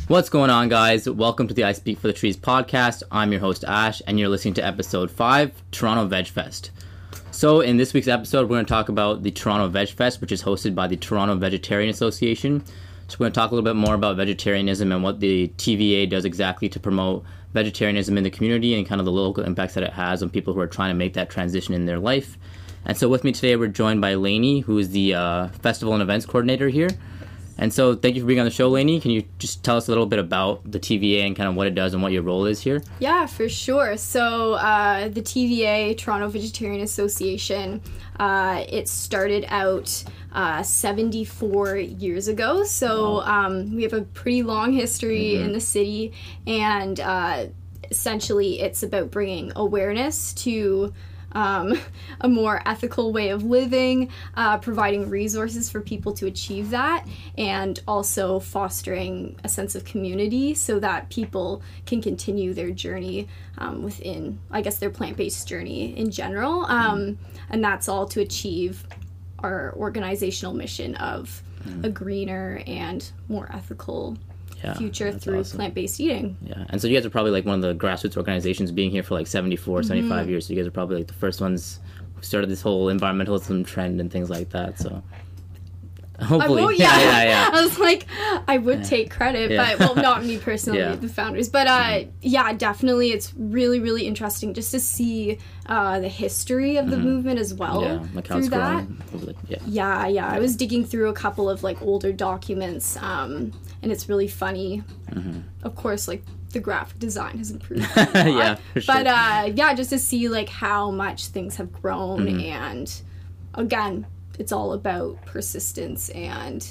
What's going on, guys? Welcome to the I Speak for the Trees podcast. I'm your host, Ash, and you're listening to episode 5, Toronto Veg Fest. So in this week's episode, we're going to talk about the Toronto Veg Fest, which is hosted by the Toronto Vegetarian Association. So we're going to talk a little bit more about vegetarianism and what the TVA does exactly to promote vegetarianism in the community and kind of the local impacts that it has on people who are trying to make that transition in their life. And so with me today, we're joined by Lainey, who is the festival and events coordinator here. And so thank you for being on the show, Lainey. Can you just tell us a little bit about the TVA and kind of what it does and what your role is here? Yeah, for sure. So the TVA, Toronto Vegetarian Association, it started out 74 years ago. So we have a pretty long history in the city. And essentially it's about bringing awareness to a more ethical way of living, providing resources for people to achieve that, and also fostering a sense of community so that people can continue their journey within, I guess, their plant-based journey in general. And that's all to achieve our organizational mission of a greener and more ethical future through plant-based eating. Yeah, and so you guys are probably like one of the grassroots organizations being here for like 75 years. So you guys are probably like the first ones who started this whole environmentalism trend and things like that. So hopefully, yeah. I was like, I would take credit, but well, not me personally, the founders. But yeah, definitely, it's really, really interesting just to see the history of the movement as well. Yeah, like how it's grown. Yeah. I was digging through a couple of like older documents, and it's really funny. Of course, like the graphic design has improved a lot. Yeah, for sure. But just to see like how much things have grown, and again, it's all about persistence and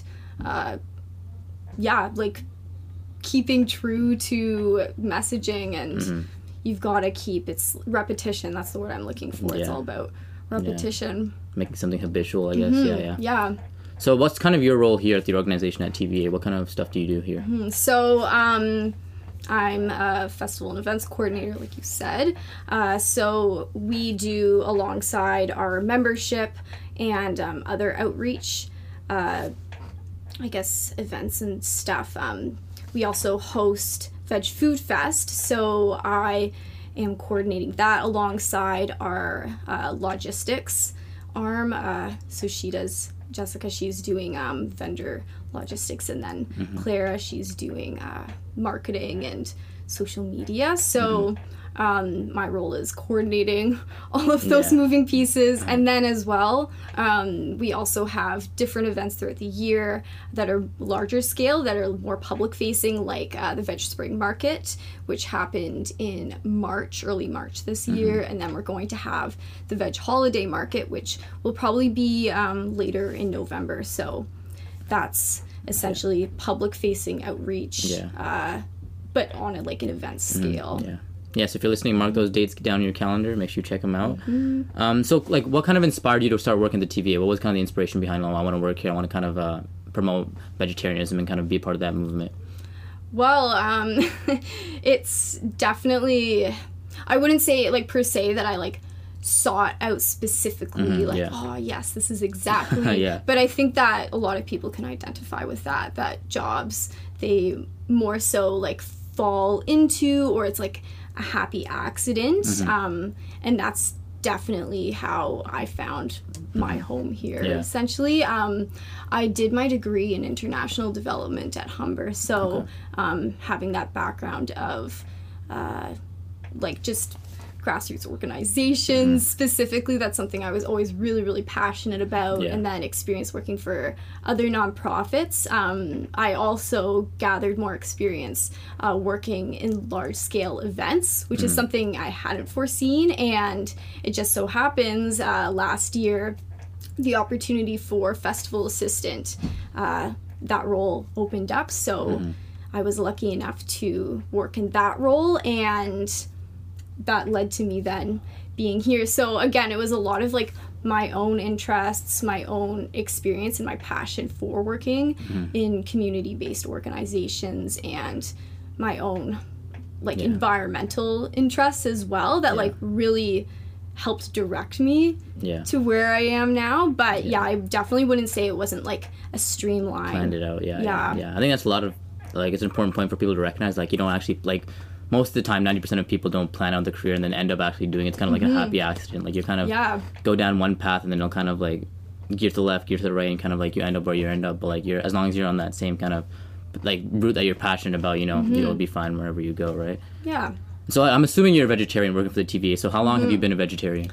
like keeping true to messaging, and you've got to keep it's repetition. That's the word I'm looking for. It's all about repetition. Making something habitual, I guess. Yeah. So what's kind of your role here at the organization at TVA? What kind of stuff do you do here? So I'm a festival and events coordinator, like you said. So we do, alongside our membership and other outreach, I guess, events and stuff. We also host Veg Food Fest. So I am coordinating that alongside our logistics arm. So Jessica, she's doing vendor logistics, and then Clara, she's doing marketing and social media. So my role is coordinating all of those moving pieces. And then as well, we also have different events throughout the year that are larger scale, that are more public facing, like the Veg Spring Market, which happened in early March this year. And then we're going to have the Veg Holiday Market, which will probably be later in November. So that's essentially public facing outreach, but on an event scale. Yeah, so if you're listening, mark those dates down in your calendar. Make sure you check them out. So, what kind of inspired you to start working at the TVA? What was kind of the inspiration behind, I want to work here, I want to kind of promote vegetarianism and kind of be a part of that movement? Well, it's definitely, I wouldn't say, per se, that I, sought out specifically, oh, yes, this is exactly. But I think that a lot of people can identify with that jobs, they more so, fall into, or it's, a happy accident, and that's definitely how I found my home here. Essentially, I did my degree in international development at Humber, so having that background of just grassroots organizations specifically, that's something I was always really, really passionate about. And then experience working for other nonprofits. I also gathered more experience working in large scale events, which is something I hadn't foreseen, and it just so happens last year the opportunity for festival assistant, that role opened up, so I was lucky enough to work in that role, and that led to me then being here. So again, it was a lot of my own interests, my own experience, and my passion for working in community-based organizations, and my own environmental interests as well that really helped direct me to where I am now. But I definitely wouldn't say it wasn't a streamlined. Planned it out, yeah. I think that's a lot of like it's an important point for people to recognize. Like you don't actually like most of the time 90% of people don't plan out the career and then end up actually doing it. It's kind of like a happy accident. Like you kind of go down one path and then you'll kind of like gear to the left, gear to the right, and kind of like you end up where you end up. But like you're as long as you're on that same kind of like route that you're passionate about, you know, you'll be fine wherever you go, right? Yeah. So I'm assuming you're a vegetarian working for the TVA. So how long have you been a vegetarian?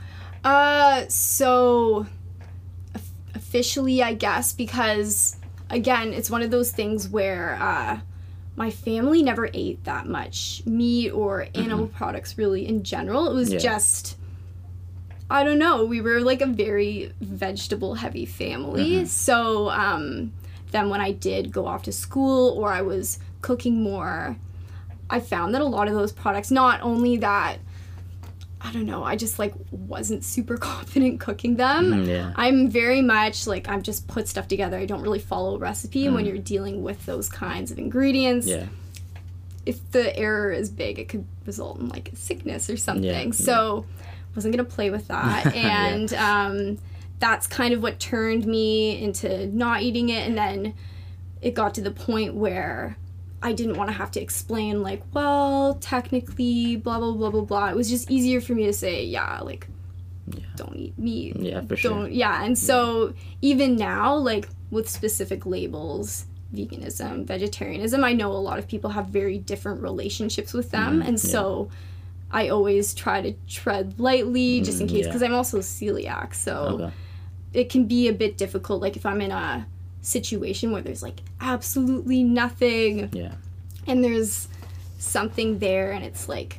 So officially, I guess, because again, it's one of those things where my family never ate that much meat or animal products really in general. It was just, I don't know, we were like a very vegetable heavy family. So then when I did go off to school or I was cooking more, I found that a lot of those products, not only that, I don't know, I just like wasn't super confident cooking them. I'm very much like, I'm just put stuff together. I don't really follow a recipe. And when you're dealing with those kinds of ingredients, if the error is big, it could result in like sickness or something. So wasn't going to play with that. And that's kind of what turned me into not eating it. And then it got to the point where I didn't want to have to explain like, well, technically, blah, blah, blah, blah, blah. It was just easier for me to say, don't eat meat. Yeah, for sure. And so even now, like with specific labels, veganism, vegetarianism, I know a lot of people have very different relationships with them. And so I always try to tread lightly just in case, because I'm also celiac. So it can be a bit difficult. Like if I'm in a situation where there's like absolutely nothing and there's something there and it's like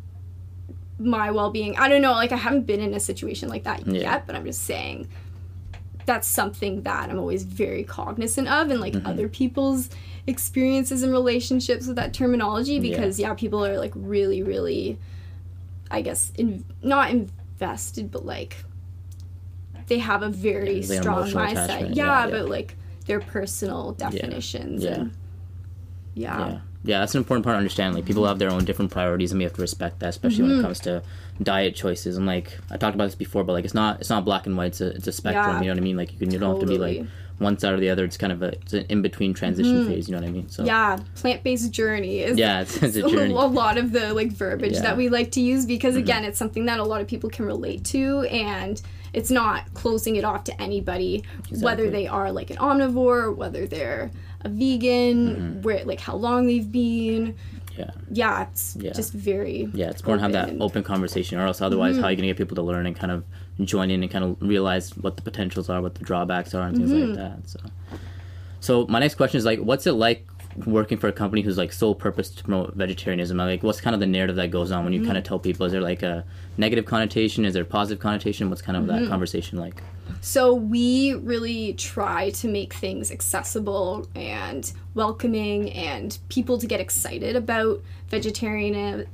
my well-being, I don't know, like I haven't been in a situation like that yet, but I'm just saying that's something that I'm always very cognizant of, and like other people's experiences and relationships with that terminology, because people are like really, really, I guess, not invested, but like they have a very strong mindset. But like their personal definitions. Yeah, that's an important part to understand. Like, people have their own different priorities, and we have to respect that, especially when it comes to diet choices. And like I talked about this before, but like it's not black and white. It's a spectrum. You know what I mean? Like you don't have to be like one side or the other. It's kind of it's an in between transition phase. You know what I mean? So plant-based journey is it's a journey. A lot of the like verbiage that we like to use, because again, it's something that a lot of people can relate to, and it's not closing it off to anybody, whether they are like an omnivore, whether they're a vegan, where like how long they've been. It's just very it's important to have that open conversation, or else otherwise how are you going to get people to learn and kind of join in and kind of realize what the potentials are, what the drawbacks are, and things like that. So my next question is like, what's it like working for a company who's like sole purpose to promote vegetarianism? Like, what's kind of the narrative that goes on when you kind of tell people? Is there like a negative connotation? Is there a positive connotation? What's kind of that conversation like? So we really try to make things accessible and welcoming, and people to get excited about vegetarianism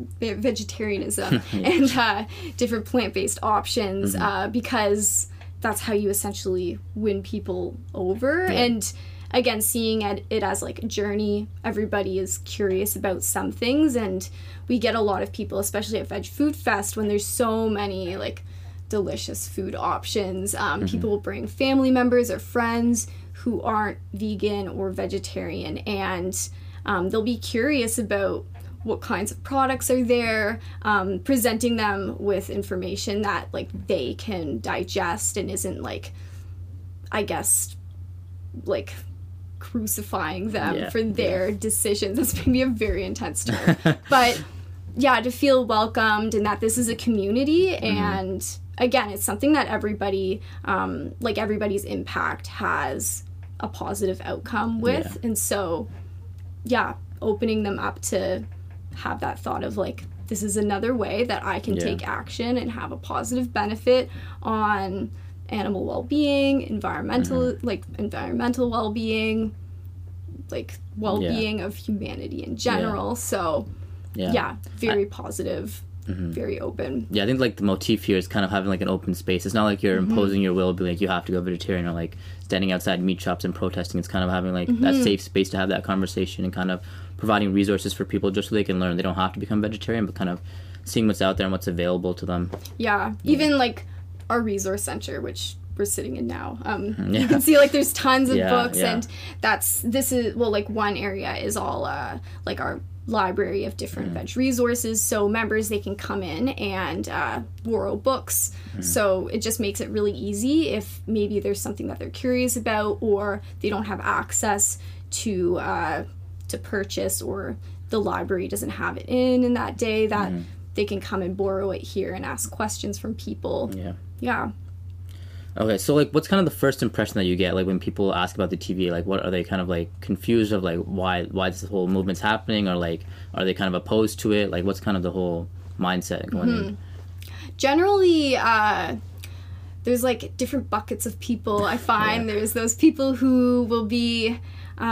and different plant-based options, because that's how you essentially win people over. And again, seeing it as like a journey, everybody is curious about some things, and we get a lot of people, especially at Veg Food Fest, when there's so many like delicious food options. People will bring family members or friends who aren't vegan or vegetarian, and they'll be curious about what kinds of products are there, presenting them with information that like they can digest and isn't like, I guess, like crucifying them for their decisions. That's maybe a very intense term. But to feel welcomed and that this is a community, and again, it's something that everybody, like everybody's impact has a positive outcome with. And so, opening them up to have that thought of like, this is another way that I can take action and have a positive benefit on animal well-being, environmental well-being, like well-being of humanity in general. So, very positive. Very open. I think like the motif here is kind of having like an open space. It's not like you're imposing your will, be like you have to go vegetarian, or like standing outside meat shops and protesting. It's kind of having like that safe space to have that conversation, and kind of providing resources for people just so they can learn. They don't have to become vegetarian, but kind of seeing what's out there and what's available to them. Even like our resource center, which we're sitting in now. You can see like there's tons of books, and like one area is all like our library of different veg resources, so members, they can come in and borrow books. So it just makes it really easy if maybe there's something that they're curious about, or they don't have access to purchase, or the library doesn't have it in that day, that they can come and borrow it here and ask questions from people. Yeah. Okay, so like, what's kind of the first impression that you get, like, when people ask about the TVA? Like, what are they kind of like confused of, like, why this whole movement's happening, or like, are they kind of opposed to it? Like, what's kind of the whole mindset going in? Generally, there's like different buckets of people. I find there's those people who will be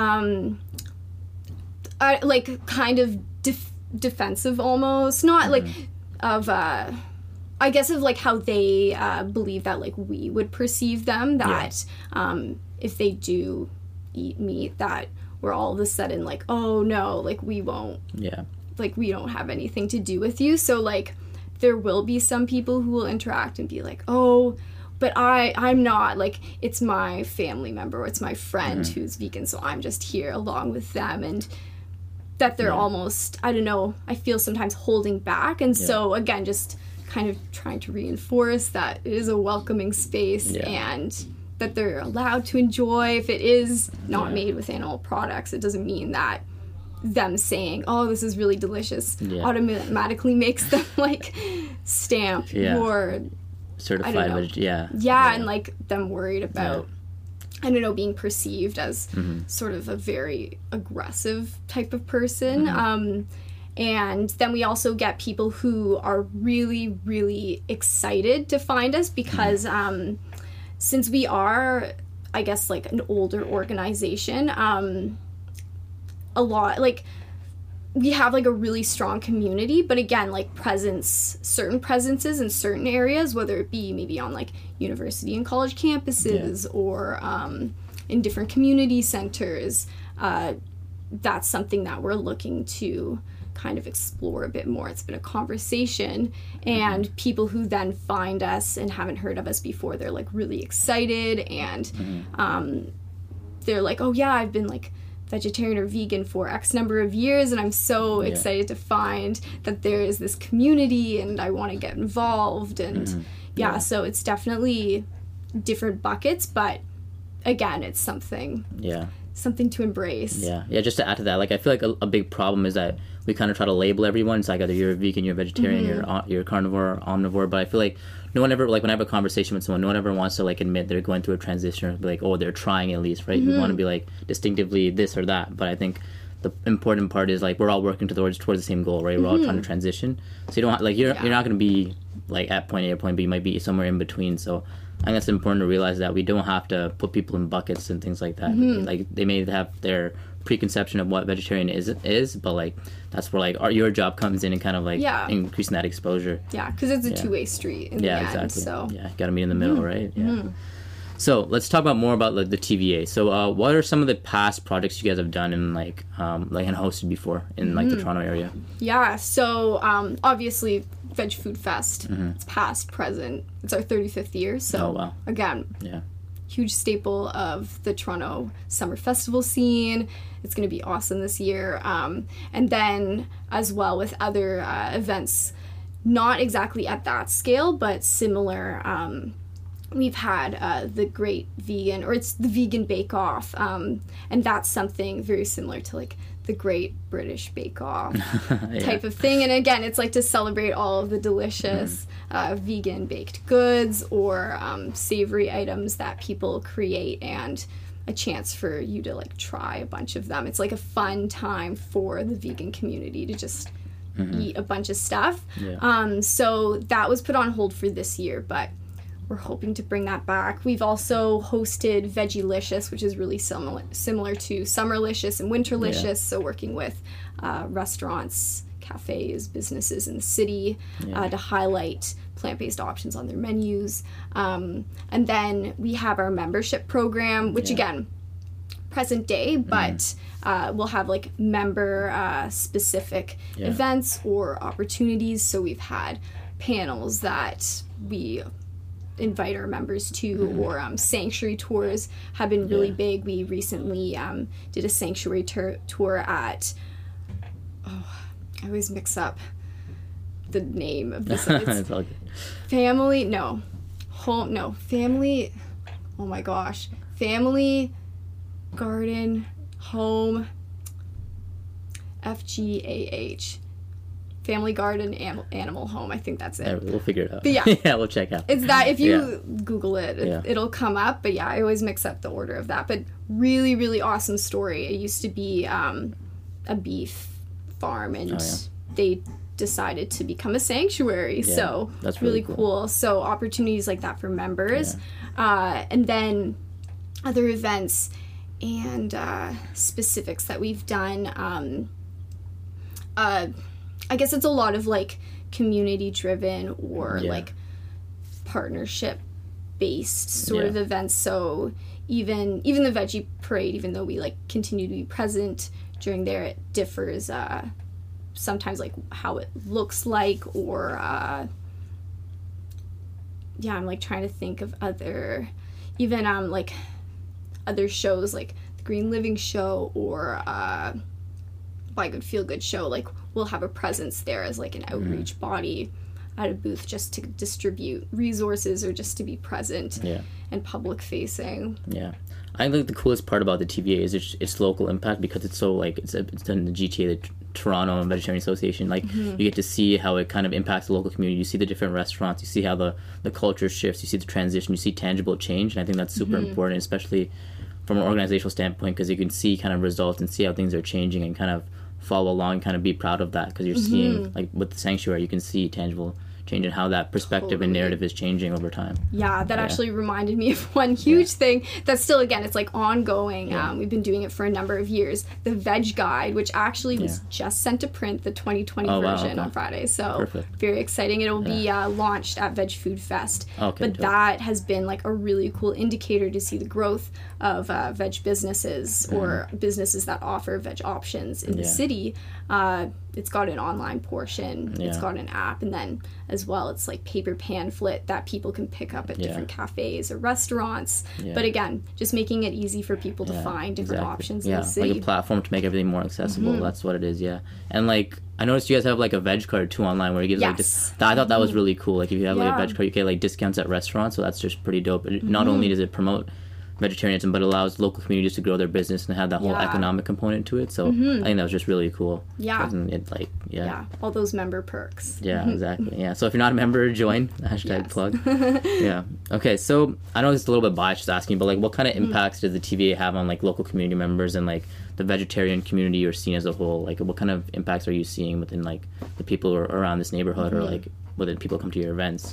like kind of defensive almost, not like of I guess of like how they believe that like we would perceive them, that if they do eat meat, that we're all of a sudden like, oh no, like we won't, like we don't have anything to do with you. So like there will be some people who will interact and be like, oh, but I'm not, like, it's my family member, or it's my friend who's vegan, so I'm just here along with them, and that they're almost, I don't know, I feel sometimes holding back. And so again, just kind of trying to reinforce that it is a welcoming space, and that they're allowed to enjoy. If it is not made with animal products, it doesn't mean that them saying, oh, this is really delicious, automatically makes them like stamp or certified and like them worried about I don't know, being perceived as sort of a very aggressive type of person. And then we also get people who are really, really excited to find us, because since we are, I guess, like an older organization, a lot, like, we have like a really strong community, but again, like certain presences in certain areas, whether it be maybe on like university and college campuses or in different community centers, that's something that we're looking to kind of explore a bit more. It's been a conversation, and people who then find us and haven't heard of us before, they're like really excited, and they're like, oh yeah, I've been like vegetarian or vegan for X number of years, and I'm so excited to find that there is this community, and I want to get involved, and so it's definitely different buckets, but again, it's something to embrace. Just to add to that, like, I feel like a big problem is that we kind of try to label everyone. It's like either you're a vegan, you're a vegetarian, you're carnivore, or omnivore, but I feel like no one ever, like, when I have a conversation with someone, no one ever wants to like admit they're going through a transition, or be like, oh, they're trying at least, right? We want to be like distinctively this or that, but I think the important part is like we're all working towards the same goal, right? We're all trying to transition, so you don't have, like, you're not going to be like at point A or point B, you might be somewhere in between. So I think it's important to realize that we don't have to put people in buckets and things like that. Like, they may have their preconception of what vegetarian is, but like that's where like your job comes in and kind of like increasing that exposure. Because it's a two-way street in the end, exactly. So gotta meet in the middle, right? So let's talk about more about like the TVA. So what are some of the past projects you guys have done and like and hosted before in like the Toronto area? So obviously Veg Food Fest, it's past, present, it's our 35th year, so again, huge staple of the Toronto Summer Festival scene. It's going to be awesome this year. And then as well with other events, not exactly at that scale, but similar. We've had the Great Vegan, or it's the Vegan Bake Off, and that's something very similar to like the Great British Bake Off type of thing. And again, it's like to celebrate all of the delicious vegan baked goods or savory items that people create, and a chance for you to like try a bunch of them. It's like a fun time for the vegan community to just eat a bunch of stuff. So that was put on hold for this year, but we're hoping to bring that back. We've also hosted Veggielicious, which is really similar to Summerlicious and Winterlicious, so working with restaurants, cafes, businesses in the city to highlight plant-based options on their menus. And then we have our membership program, which again, present day, but we'll have like member specific events or opportunities. So we've had panels that we invite our members to, or sanctuary tours have been really big. We recently did a sanctuary tour at, I always mix up the name of this. It's all good. Family Garden Home, FGAH. Family Garden Animal Home. I think that's it. Yeah, we'll figure it out. But yeah. Yeah, we'll check out. It's that, if you Google it, it'll come up. But yeah, I always mix up the order of that. But really, really awesome story. It used to be a beef farm, and they decided to become a sanctuary. So that's really cool. So opportunities like that for members. And then other events and specifics that we've done. I guess it's a lot of like community driven or like partnership based sort of events. So even the veggie parade, even though we like continue to be present during there, it differs sometimes like how it looks like, or I'm like trying to think of other like other shows like the Green Living Show or Buy Good Feel Good Show. Like we'll have a presence there as like an outreach body at a booth just to distribute resources or just to be present and public facing. I think the coolest part about the TVA is its local impact, because it's so like it's in the GTA, the Toronto Vegetarian Association. Like you get to see how it kind of impacts the local community. You see the different restaurants, you see how the culture shifts, you see the transition, you see tangible change, and I think that's super important, especially from an organizational standpoint, because you can see kind of results and see how things are changing and kind of follow along and kind of be proud of that, because you're seeing, like with the sanctuary, you can see tangible change in how that perspective and narrative is changing over time. That actually reminded me of one huge thing that's still, again, it's like ongoing. We've been doing it for a number of years. The Veg Guide, which actually was just sent to print, the 2020 version on Friday. So very exciting. It'll be launched at Veg Food Fest. That has been like a really cool indicator to see the growth of veg businesses or businesses that offer veg options in the city. It's got an online portion, it's got an app, and then as well it's like paper pamphlet that people can pick up at different cafes or restaurants. But again, just making it easy for people to find different options in the city. Like a platform to make everything more accessible. That's what it is. And like I noticed you guys have like a veg card too online, where you get like I thought that was really cool. Like if you have like a veg card, you get like discounts at restaurants, so that's just pretty dope. Not only does it promote vegetarianism, but allows local communities to grow their business and have that whole economic component to it. So I think that was just really cool. All those member perks. Exactly. So if you're not a member, join. # plug. Okay, so I know this is a little bit biased just asking, but like what kind of impacts does the TVA have on like local community members and like the vegetarian community or scene as a whole? Like what kind of impacts are you seeing within like the people around this neighborhood or like whether people come to your events?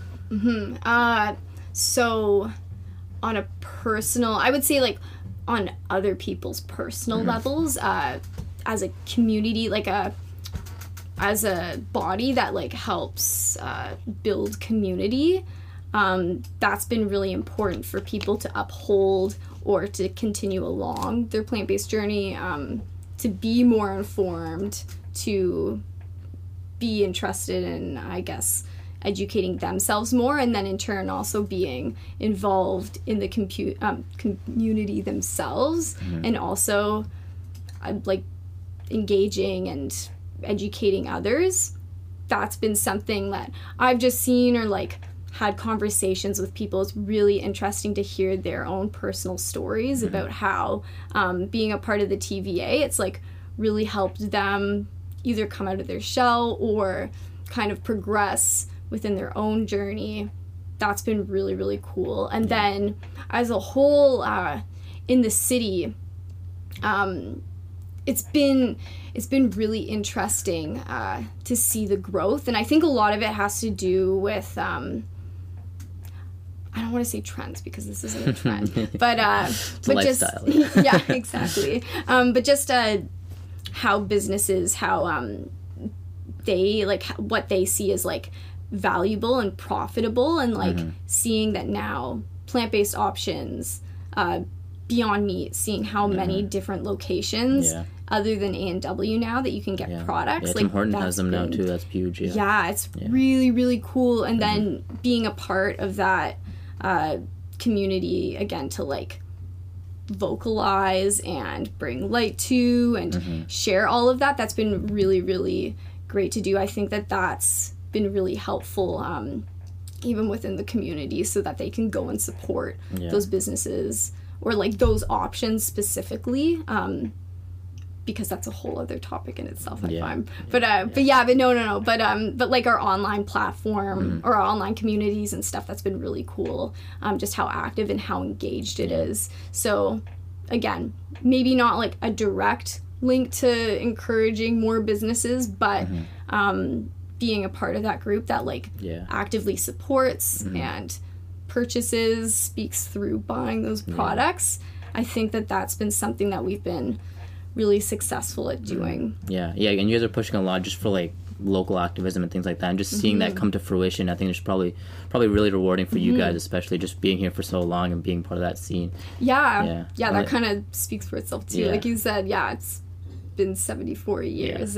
So on a personal, I would say like on other people's personal levels, as a community, like as a body that like helps build community, that's been really important for people to uphold or to continue along their plant-based journey, to be more informed, to be interested in, I guess, educating themselves more, and then in turn also being involved in the community themselves, and also like engaging and educating others. That's been something that I've just seen or like had conversations with people. It's really interesting to hear their own personal stories about how being a part of the TVA, it's like really helped them either come out of their shell or kind of progress within their own journey. That's been really, really cool. And then as a whole, in the city, it's been really interesting to see the growth. And I think a lot of it has to do with I don't want to say trends, because this isn't a trend, but but lifestyle. Just exactly. But just how businesses, how they like what they see as like valuable and profitable, and like seeing that now plant-based options, Beyond Meat, seeing how many different locations other than A&W now that you can get products. Tim Hortons has them now too. That's huge. It's really, really cool. And then being a part of that community, again, to like vocalize and bring light to and share all of that, that's been really, really great to do. I think that that's been really helpful, even within the community, so that they can go and support those businesses or like those options specifically, because that's a whole other topic in itself, I find. But like our online platform or our online communities and stuff, that's been really cool, just how active and how engaged it is. So again, maybe not like a direct link to encouraging more businesses, but being a part of that group that like actively supports and purchases, speaks through buying those products. I think that that's been something that we've been really successful at doing. And you guys are pushing a lot just for like local activism and things like that, and just seeing that come to fruition. I think it's probably really rewarding for you guys, especially just being here for so long and being part of that scene. That kind of speaks for itself too. Like you said, it's been 74 years.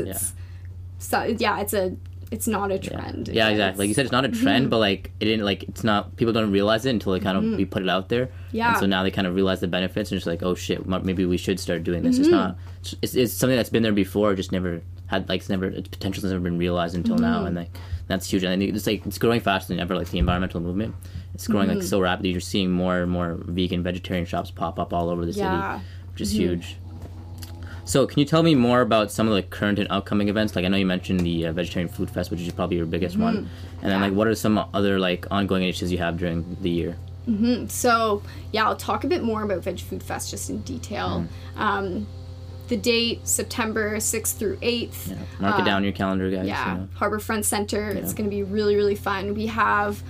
It's not a trend. Exactly. Like you said, it's not a trend, but like it didn't, like it's not, people don't realize it until we put it out there. And so now they kind of realize the benefits and just like, oh shit, maybe we should start doing this. It's something that's been there before, just never had its potential has never been realized until now, and like that's huge. And I think it's growing faster than ever. Like the environmental movement, it's growing like so rapidly. You're seeing more and more vegan, vegetarian shops pop up all over the city, which is huge. So can you tell me more about some of the current and upcoming events? Like I know you mentioned the Vegetarian Food Fest, which is probably your biggest one. And then like what are some other like ongoing initiatives you have during the year? So I'll talk a bit more about Veg Food Fest just in detail. The date, September 6th through 8th. Mark it down in your calendar, guys. Harbourfront Center. It's going to be really, really fun. We have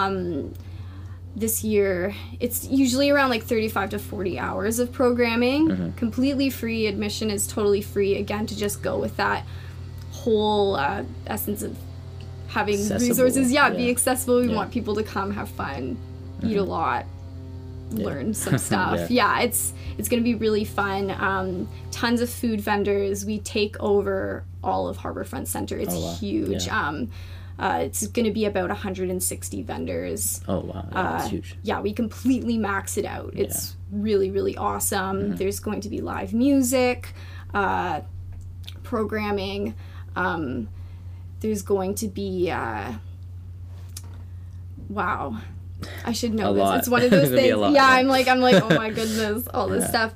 this year, it's usually around like 35 to 40 hours of programming, completely free. Admission is totally free, again, to just go with that whole essence of having resources. Be accessible. We want people to come, have fun, eat a lot, learn some stuff. It's going to be really fun. Tons of food vendors. We take over all of Harbourfront Center. It's huge. It's going to be about 160 vendors. Oh, wow. That's huge. We completely max it out. It's really, really awesome. There's going to be live music, programming. There's going to be, I should know this. It's one of those things. I'm like, oh my goodness, all this stuff.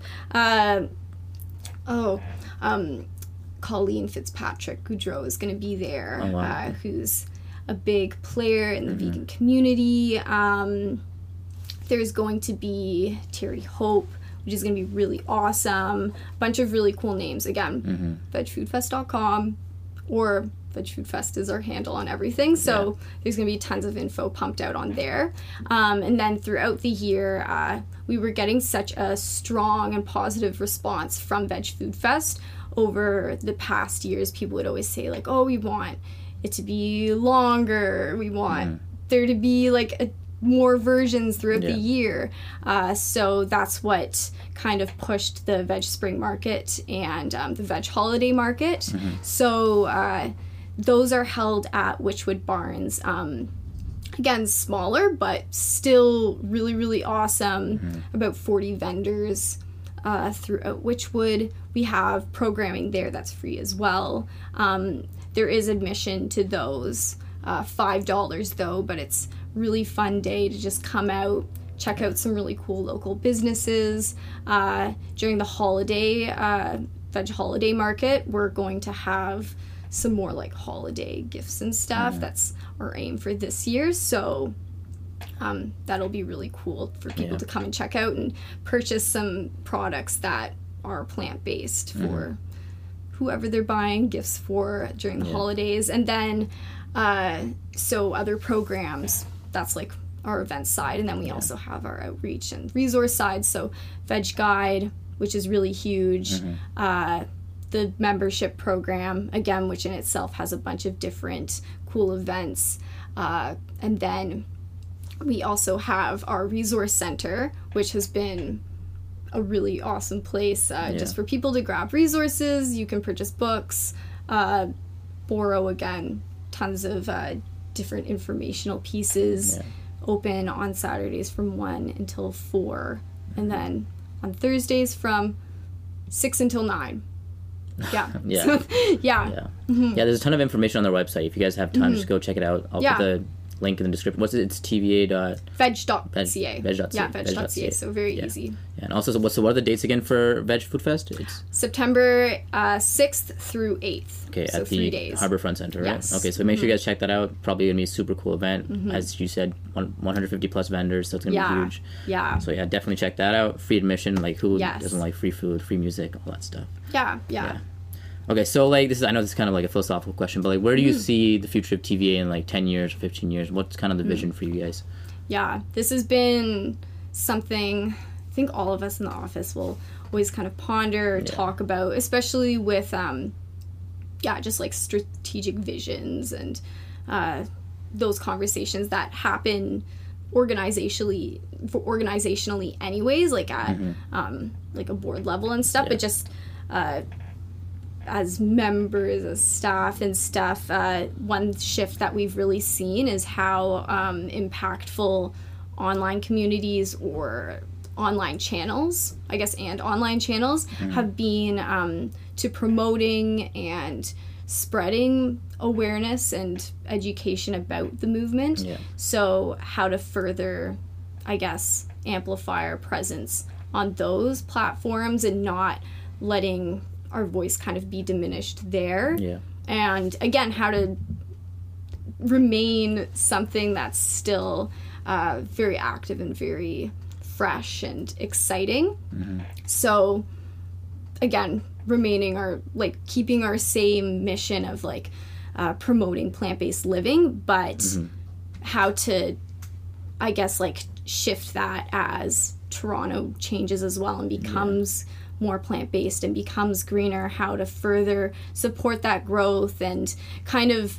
Colleen Fitzpatrick Goudreau is going to be there, who's a big player in the vegan community. There's going to be Terry Hope, which is going to be really awesome. A bunch of really cool names. Again, vegfoodfest.com, or vegfoodfest is our handle on everything. So there's going to be tons of info pumped out on there. And then throughout the year, we were getting such a strong and positive response from Veg Food Fest. Over the past years, people would always say like, oh, we want it to be longer. We want there to be like more versions throughout the year. So that's what kind of pushed the Veg Spring Market and the Veg Holiday Market. So those are held at Witchwood Barns. Again, smaller, but still really, really awesome. About 40 vendors throughout Witchwood. We have programming there that's free as well. There is admission to those, $5 though, but it's really fun day to just come out, check out some really cool local businesses. During the holiday, Veg Holiday Market, we're going to have some more like holiday gifts and stuff. That's our aim for this year. So that'll be really cool for people to come and check out and purchase some products that are plant-based for whoever they're buying gifts for during the holidays. And then so other programs, that's like our event side, and then we also have our outreach and resource side. So Veg Guide, which is really huge, the membership program, again, which in itself has a bunch of different cool events, and then we also have our resource center, which has been a really awesome place just for people to grab resources. You can purchase books, borrow, again, tons of different informational pieces. Open on Saturdays from 1 until 4, and then on Thursdays from 6 until 9. Yeah. Yeah, there's a ton of information on their website. If you guys have time, just go check it out. I'll put the link in the description. What's it? It's TVA. Veg.ca. Veg.ca. Yeah, veg.ca. So very easy. Yeah, and also, what are the dates again for Veg Food Fest? It's September 6th through 8th. Okay, so at 3 the days. Harbourfront Center, right? Yes. Okay, so make sure you guys check that out. Probably gonna be a super cool event. As you said, 150 plus vendors, so it's gonna be huge. Yeah. So yeah, definitely check that out. Free admission. Like, who doesn't like free food, free music, all that stuff? Yeah. Okay, so like I know this is kind of like a philosophical question, but like where do you see the future of TVA in like 10 years or 15 years? What's kind of the vision for you guys? Yeah, this has been something I think all of us in the office will always kind of ponder or talk about, especially with just like strategic visions and those conversations that happen organizationally anyways, like at like a board level and stuff, but just as members, as staff and stuff, one shift that we've really seen is how impactful online communities or online channels, I guess, and online channels have been to promoting and spreading awareness and education about the movement. So how to further, I guess, amplify our presence on those platforms and not letting our voice kind of be diminished there. And again, how to remain something that's still very active and very fresh and exciting. So again, keeping our same mission of like promoting plant-based living, but how to, I guess, like shift that as Toronto changes as well and becomes more plant-based and becomes greener, how to further support that growth and kind of,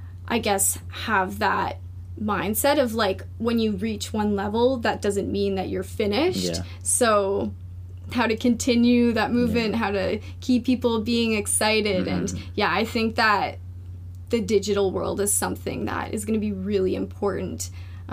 I guess, have that mindset of like when you reach one level, that doesn't mean that you're finished. So how to continue that movement, how to keep people being excited. And I think that the digital world is something that is going to be really important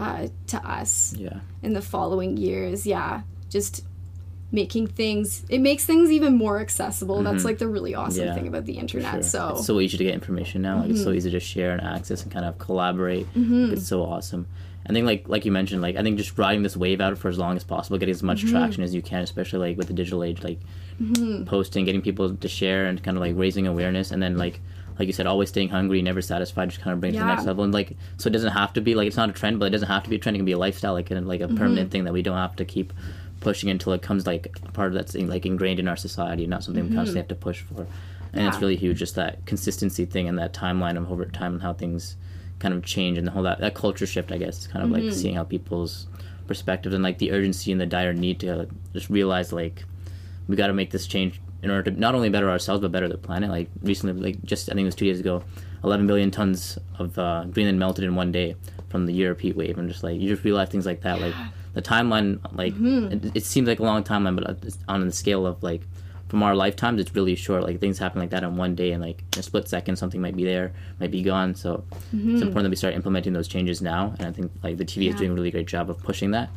to us in the following years. Just making things, it makes things even more accessible. That's like the really awesome thing about the internet. So it's so easy to get information now. Like it's so easy to share and access and kind of collaborate. It's so awesome. I think like you mentioned, like I think just riding this wave out for as long as possible, getting as much traction as you can, especially like with the digital age, like posting, getting people to share and kind of like raising awareness, and then like you said, always staying hungry, never satisfied, just kind of bring it to the next level. And like, so it doesn't have to be like, it's not a trend, but it doesn't have to be a trend. It can be a lifestyle, like a permanent thing that we don't have to keep pushing until it comes like a part of that's like ingrained in our society, not something we constantly have to push for. And it's really huge, just that consistency thing and that timeline of over time and how things kind of change, and the whole that culture shift, I guess, kind of like seeing how people's perspectives and like the urgency and the dire need to just realize like we got to make this change in order to not only better ourselves but better the planet. Like recently, like just I think it was 2 days ago, 11 billion tons of Greenland melted in one day from the Europe heat wave, and just like you just realize things like that, like the timeline, like it seems like a long timeline, but on the scale of like from our lifetimes, it's really short. Like things happen like that in one day, and like in a split second, something might be there, might be gone. So it's important that we start implementing those changes now. And I think like the TV is doing a really great job of pushing that.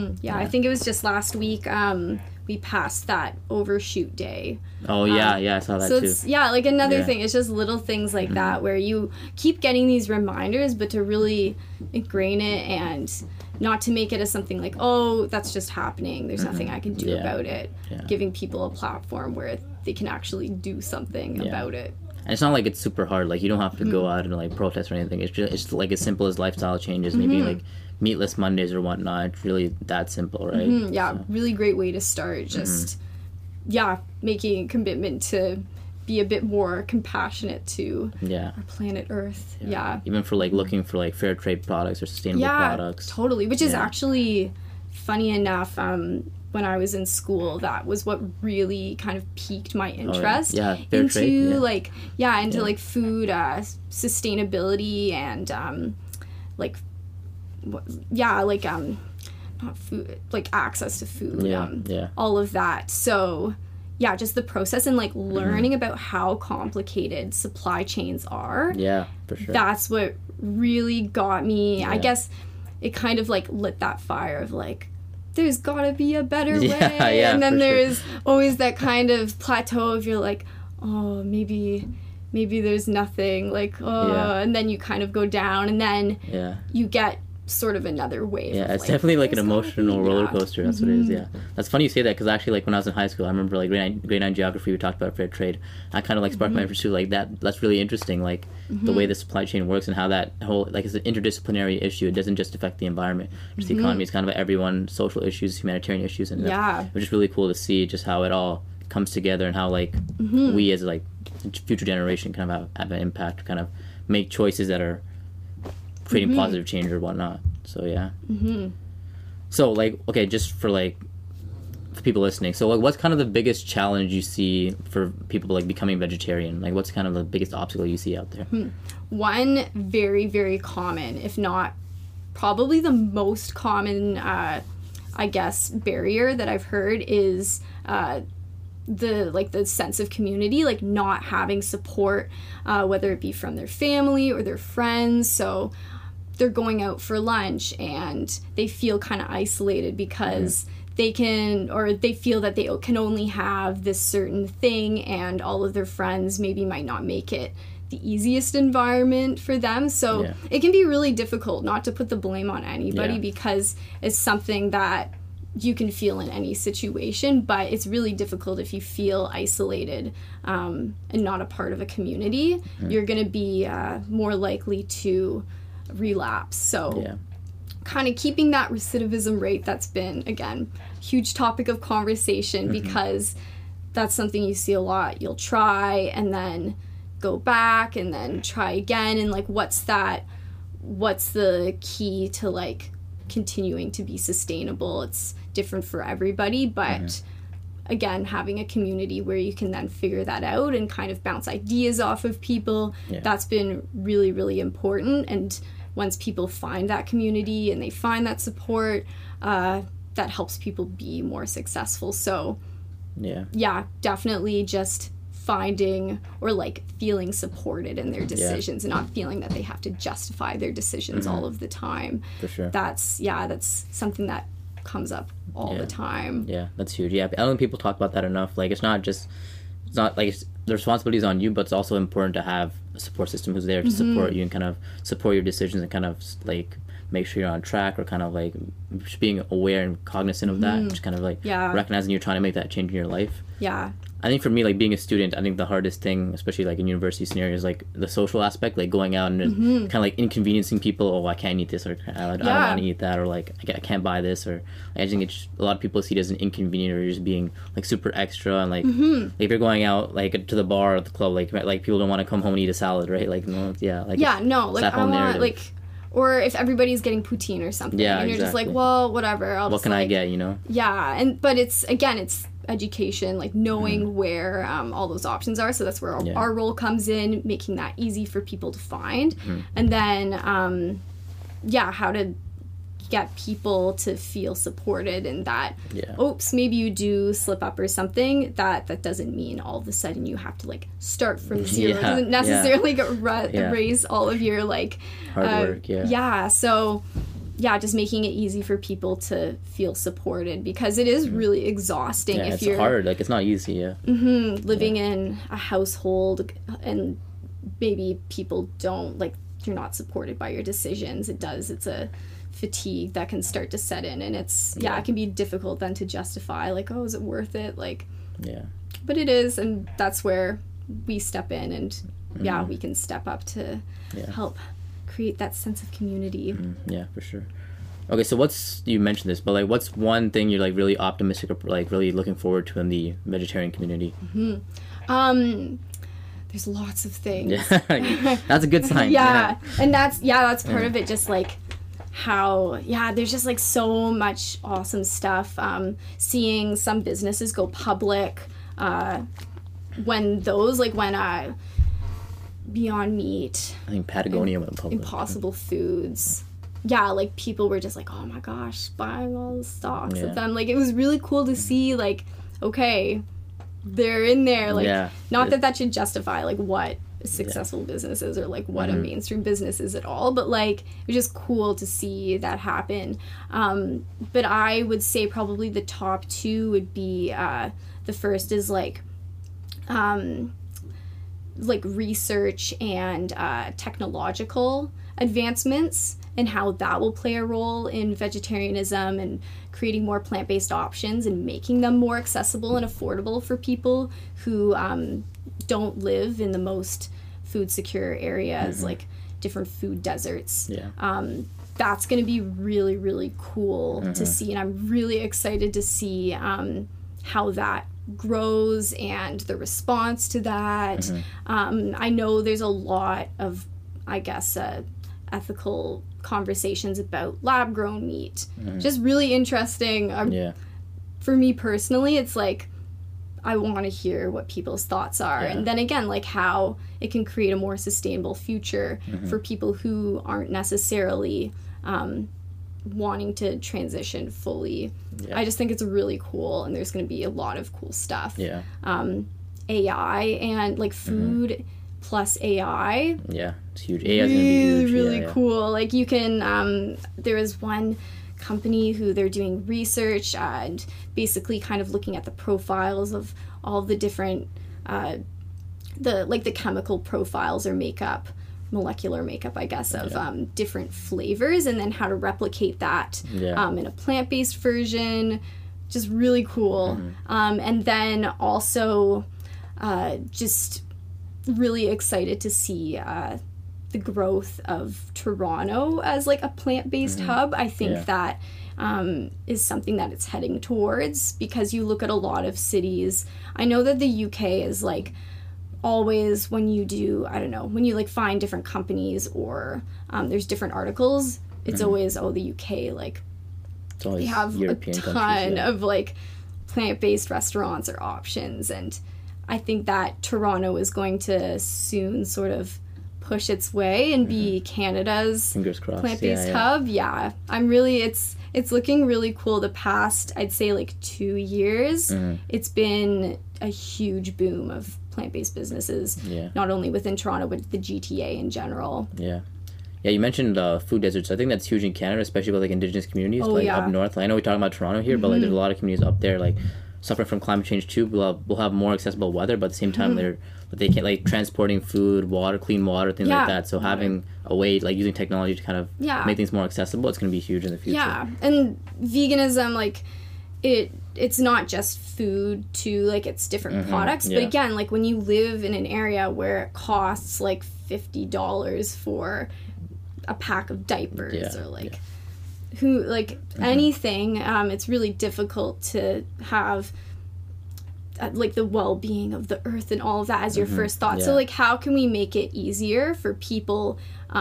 I think it was just last week we passed that overshoot day. Oh yeah, I saw that so too. It's, like another thing. It's just little things like that where you keep getting these reminders, but to really ingrain it and not to make it as something like, oh, that's just happening, there's nothing I can do about it. Giving people a platform where they can actually do something about it. And it's not like it's super hard. Like you don't have to go out and like protest or anything. It's like as simple as lifestyle changes, maybe like meatless Mondays or whatnot. It's really that simple, right? So. Really great way to start. Just making a commitment to be a bit more compassionate to our planet Earth. Even for like looking for like fair trade products or sustainable products. Totally. Which is actually funny enough. When I was in school, that was what really kind of piqued my interest into like like food not food, like access to food, yeah. all of that. So yeah, just the process and like learning about how complicated supply chains are. Yeah, for sure. That's what really got me. Yeah. I guess it kind of like lit that fire of like, there's gotta be a better way. Yeah, and then for there's always that kind of plateau of you're like, oh, maybe there's nothing, like, oh, and then you kind of go down, and then you get sort of another wave. Yeah, of, it's like, definitely like an emotional roller coaster. That's what it is. Mm-hmm. Yeah, that's funny you say that, because actually, like when I was in high school, I remember like grade 9 geography, we talked about fair trade. I kind of like sparked my interest too. Like that's really interesting. Like the way the supply chain works and how that whole, like, it's an interdisciplinary issue. It doesn't just affect the environment, just the economy. It's kind of everyone, social issues, humanitarian issues, and it was just really cool to see just how it all comes together and how like we as like future generation kind of have an impact, kind of make choices that are creating positive change or whatnot. So yeah. So like, okay, just for like for people listening, so like what's kind of the biggest challenge you see for people like becoming vegetarian? Like what's kind of the biggest obstacle you see out there? One very, very common, if not probably the most common I guess barrier that I've heard is the sense of community, like not having support, whether it be from their family or their friends. So they're going out for lunch and they feel kind of isolated because they feel that they can only have this certain thing, and all of their friends maybe might not make it the easiest environment for them. So it can be really difficult, not to put the blame on anybody, because it's something that you can feel in any situation, but it's really difficult if you feel isolated and not a part of a community. You're going to be more likely to relapse. So kind of keeping that recidivism rate, that's been, again, huge topic of conversation, because that's something you see a lot. You'll try and then go back and then try again, and like what's the key to like continuing to be sustainable? It's different for everybody, but again, having a community where you can then figure that out and kind of bounce ideas off of people, that's been really, really important. And once people find that community and they find that support, that helps people be more successful. So yeah, definitely just finding or like feeling supported in their decisions and not feeling that they have to justify their decisions all of the time. For sure. That's something that comes up all the time. Yeah, that's huge. Yeah, I don't think people talk about that enough. Like it's not like the responsibility is on you, but it's also important to have a support system who's there to support you and kind of support your decisions and kind of like make sure you're on track, or kind of like just being aware and cognizant of that, just kind of like recognizing you're trying to make that change in your life. I think for me, like being a student, I think the hardest thing, especially like in university scenarios, like the social aspect, like going out and kind of like inconveniencing people. Oh, I can't eat this, or I don't want to eat that, or like I can't buy this, or I just think it's a lot of people see it as an inconvenient, or just being like super extra, and like, like if you're going out like to the bar or the club, like people don't want to come home and eat a salad, right? Like no, like like I want narrative. Like. Or if everybody's getting poutine or something, and you're just like, well, whatever. What can I get, you know? Yeah, but it's education, like knowing where all those options are. So that's where our role comes in, making that easy for people to find. And then, how to get people to feel supported, and that, oops, maybe you do slip up or something, that doesn't mean all of a sudden you have to like start from zero. It doesn't necessarily erase all of your like hard work. So just making it easy for people to feel supported, because it is really exhausting if you're hard, like it's not easy. Living in a household and maybe people don't like, you're not supported by your decisions. It's a fatigue that can start to set in, and it's it can be difficult then to justify like, oh, is it worth it, like but it is, and that's where we step in, and we can step up to help create that sense of community. For sure. Okay, so you mentioned this, but like what's one thing you're like really optimistic or like really looking forward to in the vegetarian community? There's lots of things. That's a good sign. And that's part of it, just like how there's just like so much awesome stuff. Seeing some businesses go public, when Beyond Meat, I think Patagonia went public. Impossible Foods, yeah, like people were just like, oh my gosh, buying all the stocks Yeah. of them. Like it was really cool to see, like, okay, they're in there. Like, Yeah. not that should justify like what a successful business is or like what a mainstream business is at all, but like it was just cool to see that happen. But I would say probably the top two would be the first is like research and technological advancements and how that will play a role in vegetarianism and creating more plant-based options and making them more accessible and affordable for people who don't live in the most food secure areas, like different food deserts. That's going to be really, really cool to see, and I'm really excited to see how that grows and the response to that. I know there's a lot of, I guess, ethical conversations about lab grown meat. Just really interesting. For me personally, it's like I want to hear what people's thoughts are, and then again, like how it can create a more sustainable future for people who aren't necessarily wanting to transition fully. I just think it's really cool, and there's going to be a lot of cool stuff. AI and like food plus AI. It's huge. AI is going to be huge. Really cool. Like you can, there is one company who they're doing research and basically kind of looking at the profiles of all the different, the chemical profiles or makeup, molecular makeup, I guess, of different flavors, and then how to replicate that in a plant-based version. Just really cool. And then also just really excited to see the growth of Toronto as like a plant-based hub. I think that is something that it's heading towards, because you look at a lot of cities. I know that the UK is like always, when you do, I don't know, when you like find different companies or there's different articles, it's always, oh, the UK, like they have European a ton of like plant-based restaurants or options. And I think that Toronto is going to soon sort of push its way and be Canada's plant-based hub. I'm really, it's looking really cool. The past, I'd say like 2 years, it's been a huge boom of plant-based businesses, not only within Toronto, but the GTA in general. You mentioned food deserts. I think that's huge in Canada, especially with like Indigenous communities, up north. I know we're talking about Toronto here, but like there's a lot of communities up there like suffering from climate change too. We'll have more accessible weather, but at the same time they can't, like transporting food, water, clean water, things like that. So having a way, like using technology to kind of make things more accessible, it's going to be huge in the future. And veganism, like it's not just food too, like it's different products. But again, like when you live in an area where it costs like $50 for a pack of diapers or like anything, it's really difficult to have like the well-being of the earth and all of that as your first thought. So like how can we make it easier for people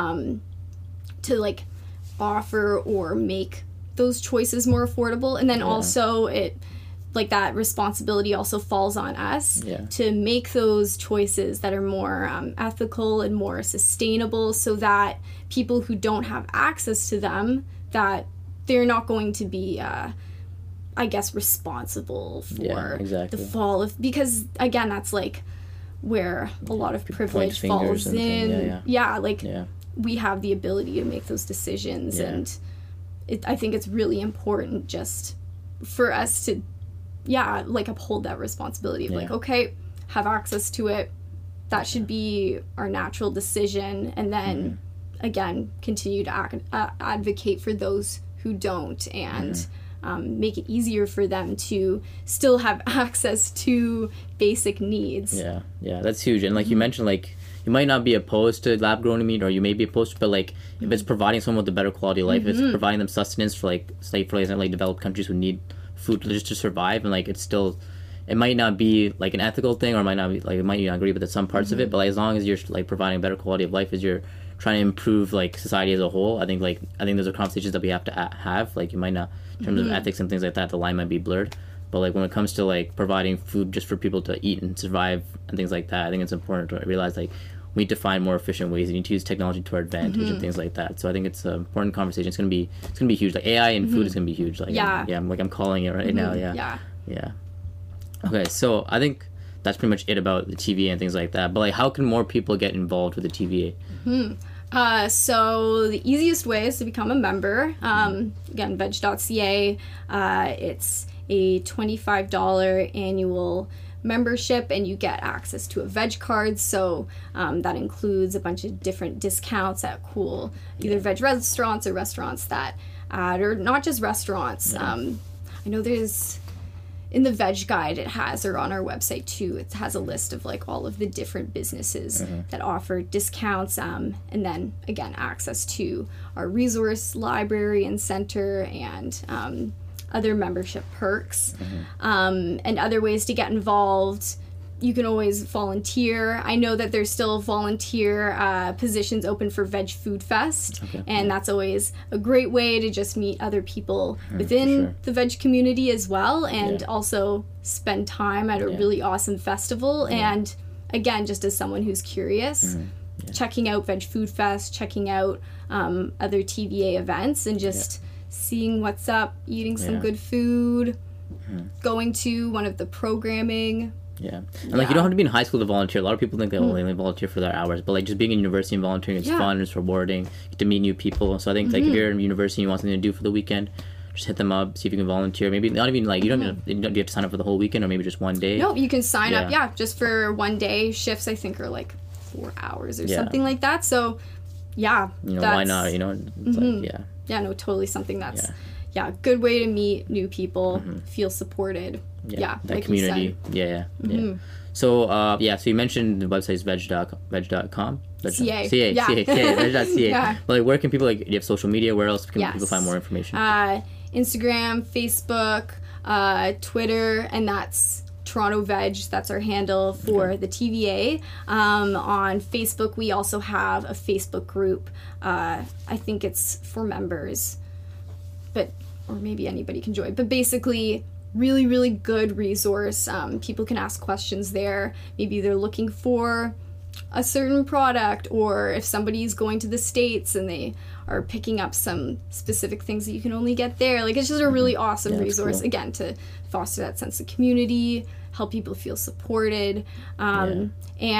to like offer or make those choices more affordable? And then also it, like that responsibility also falls on us to make those choices that are more ethical and more sustainable, so that people who don't have access to them, that they're not going to be I guess responsible for the fall of, because again, that's like where a lot of privilege falls in. We have the ability to make those decisions, and I think it's really important just for us to like uphold that responsibility of like, okay, have access to it, that should be our natural decision, and then again continue to advocate for those who don't, and make it easier for them to still have access to basic needs. That's huge. And like you mentioned, like you might not be opposed to lab grown meat, or you may be opposed to, but like if it's providing someone with a better quality of life, if it's providing them sustenance for like developed countries who need food just to survive, and like it's still, it might not be like an ethical thing, or it might not be like, it might not agree with some parts of it, but like as long as you're like providing better quality of life, as you're trying to improve like society as a whole, I think those are conversations that we have to have. Like you might not, in terms of ethics and things like that, the line might be blurred, but like when it comes to like providing food just for people to eat and survive and things like that, I think it's important to realize like we need to find more efficient ways. We need to use technology to our advantage and things like that. So I think it's an important conversation. It's gonna be huge. Like AI and food is gonna be huge. Like I'm calling it right now. Yeah. Okay, so I think that's pretty much it about the TVA and things like that. But like, how can more people get involved with the TVA? So the easiest way is to become a member. Again, veg.ca. It's a $25 annual membership, and you get access to a veg card. So that includes a bunch of different discounts at cool either veg restaurants or restaurants that or not just restaurants. I know there's in the veg guide it has, or on our website too, it has a list of like all of the different businesses that offer discounts, and then again access to our resource library and center, and other membership perks, and other ways to get involved. You can always volunteer. I know that there's still volunteer positions open for Veg Food Fest, and that's always a great way to just meet other people within the veg community as well, and also spend time at a really awesome festival. And again, just as someone who's curious, checking out Veg Food Fest, checking out other TVA events, and just seeing what's up, eating some good food, going to one of the programming. And like, you don't have to be in high school to volunteer. A lot of people think they only volunteer for their hours, but like just being in university and volunteering is fun, it's rewarding, you get to meet new people. So I think like if you're in university and you want something to do for the weekend, just hit them up, see if you can volunteer. Maybe not even like, you don't have to sign up for the whole weekend, or maybe just one day. No, you can sign up just for one day. Shifts I think are like 4 hours or something like that. So why not, it's like, no, totally something that's good way to meet new people, feel supported. That like community. So so you mentioned the website is veg.com. CA. Veg.ca. But like, where can people, like, do you have social media? Where else can people find more information? Instagram, Facebook, Twitter, and that's Toronto Veg. That's our handle for the TVA. On Facebook, we also have a Facebook group. I think it's for members, or maybe anybody can join. But basically, really, really good resource. People can ask questions there. Maybe they're looking for a certain product, or if somebody's going to the States and they are picking up some specific things that you can only get there. Like, it's just a really awesome resource, again, to foster that sense of community, help people feel supported. And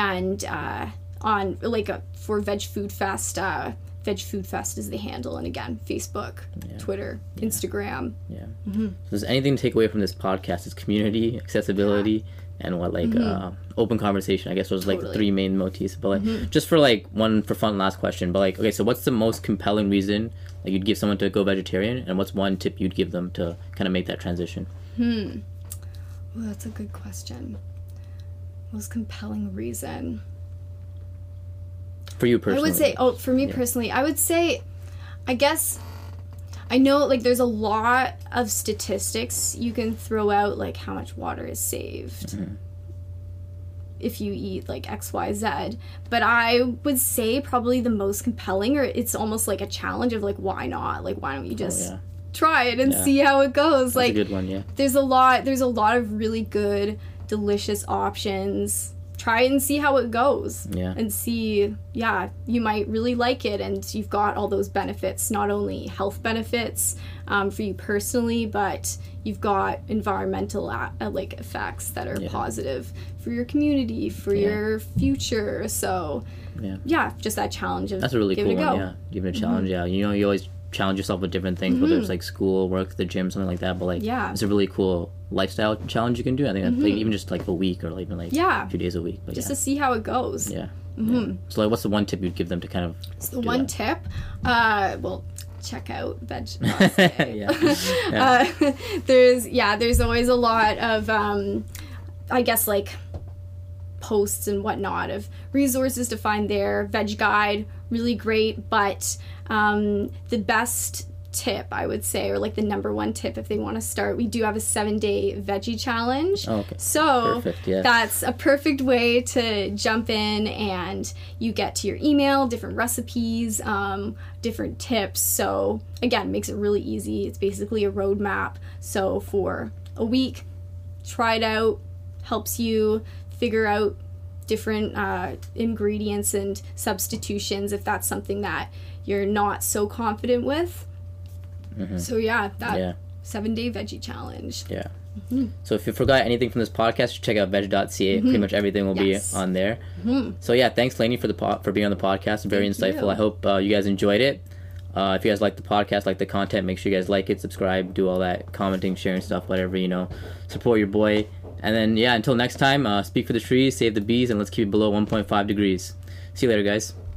on, like, for Veg Food Fest, Veg Food Fest is the handle, and again, Facebook, Twitter, Instagram. So if there's anything to take away from this podcast, it's community, accessibility, and open conversation. I guess those like the three main motifs. But like, just for like one for fun last question, but like, okay, so what's the most compelling reason like you'd give someone to go vegetarian, and what's one tip you'd give them to kind of make that transition? Well, that's a good question. Most compelling reason. For you personally. I would say, for me personally, I would say, I guess, I know, like, there's a lot of statistics you can throw out, like, how much water is saved if you eat, like, X, Y, Z. But I would say probably the most compelling, or it's almost like a challenge of, like, why not? Like, why don't you just try it and see how it goes? That's like, a good one, there's a lot of really good, delicious options. Try it and see how it goes. And see, you might really like it, and you've got all those benefits, not only health benefits for you personally, but you've got environmental like effects that are positive for your community, for your future. So just that challenge of that's a really cool one. Give it a challenge. You always challenge yourself with different things, whether it's like school, work, the gym, something like that. But like, it's a really cool lifestyle challenge you can do. I think that's like, even just like a week, or even like a few days a week. But just to see how it goes. So like, what's the one tip you'd give them to kind of? So the one tip, well, check out Veg. There's always a lot of I guess like posts and whatnot of resources to find there. Veg Guide, really great, but the best tip, I would say, or like the number one tip if they want to start, we do have a 7-day veggie challenge. So that's a perfect way to jump in, and you get to your email different recipes, different tips. So again, makes it really easy. It's basically a roadmap. So for a week, try it out, helps you figure out different ingredients and substitutions if that's something that you're not so confident with. So yeah, that 7-day veggie challenge. Yeah. So if you forgot anything from this podcast, check out veg.ca. Pretty much everything will be on there. So yeah, thanks Lainey for being on the podcast. Very insightful. I hope you guys enjoyed it. If you guys like the podcast, like the content, make sure you guys like it, subscribe, do all that commenting, sharing stuff, whatever, support your boy. And then until next time, speak for the trees, save the bees, and let's keep it below 1.5 degrees. See you later, guys.